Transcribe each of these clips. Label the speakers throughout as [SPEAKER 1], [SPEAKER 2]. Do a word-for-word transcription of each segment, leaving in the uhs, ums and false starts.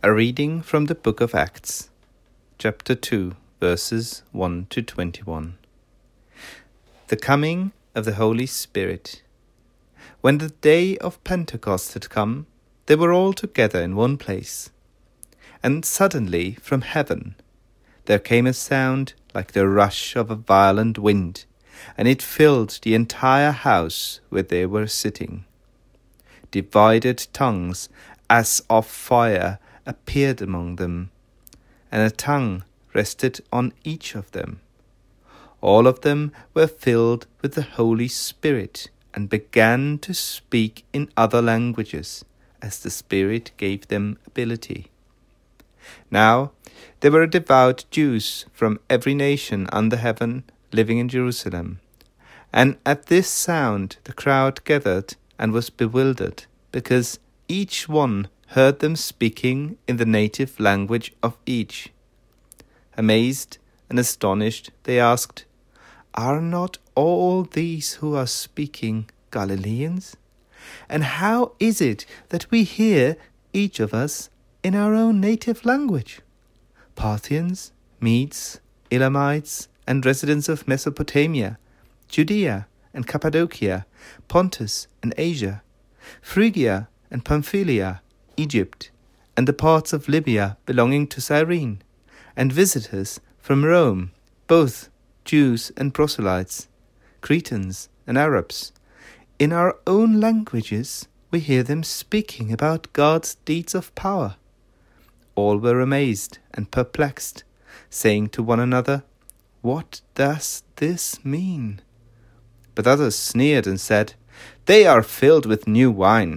[SPEAKER 1] A reading from the book of Acts, chapter two, verses one to twenty-one. The coming of the Holy Spirit. When the day of Pentecost had come, they were all together in one place. And suddenly from heaven there came a sound like the rush of a violent wind, and it filled the entire house where they were sitting. Divided tongues as of fire appeared among them, and a tongue rested on each of them. All of them were filled with the Holy Spirit and began to speak in other languages, as the Spirit gave them ability. Now there were devout Jews from every nation under heaven living in Jerusalem. And at this sound the crowd gathered and was bewildered, because each one heard them speaking in the native language of each. Amazed and astonished, they asked, "Are not all these who are speaking Galileans? And how is it that we hear, each of us, in our own native language? Parthians, Medes, Elamites, and residents of Mesopotamia, Judea and Cappadocia, Pontus and Asia, Phrygia and Pamphylia, Egypt, and the parts of Libya belonging to Cyrene, and visitors from Rome, both Jews and proselytes, Cretans and Arabs. In our own languages we hear them speaking about God's deeds of power." All were amazed and perplexed, saying to one another, "What does this mean?" But others sneered and said, "They are filled with new wine."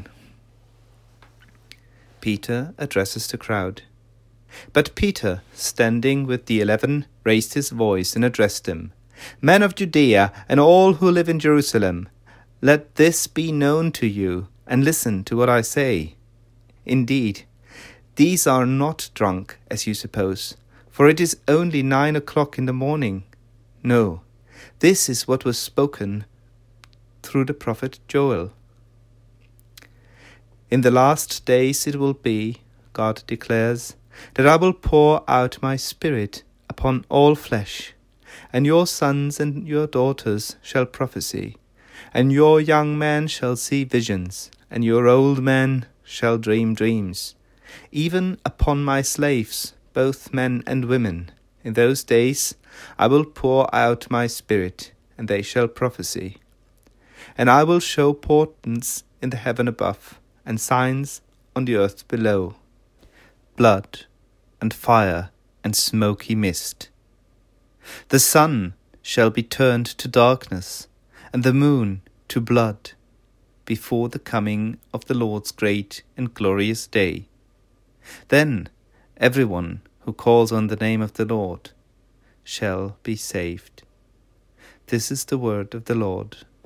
[SPEAKER 1] Peter addresses the crowd. But Peter, standing with the eleven, raised his voice and addressed them, "Men of Judea and all who live in Jerusalem, let this be known to you, and listen to what I say. Indeed, these are not drunk, as you suppose, for it is only nine o'clock in the morning. No, this is what was spoken through the prophet Joel. In the last days it will be, God declares, that I will pour out my Spirit upon all flesh, and your sons and your daughters shall prophesy, and your young men shall see visions, and your old men shall dream dreams. Even upon my slaves, both men and women, in those days I will pour out my Spirit, and they shall prophesy. And I will show portents in the heaven above, and signs on the earth below, blood and fire and smoky mist. The sun shall be turned to darkness, and the moon to blood, before the coming of the Lord's great and glorious day. Then everyone who calls on the name of the Lord shall be saved." This is the word of the Lord.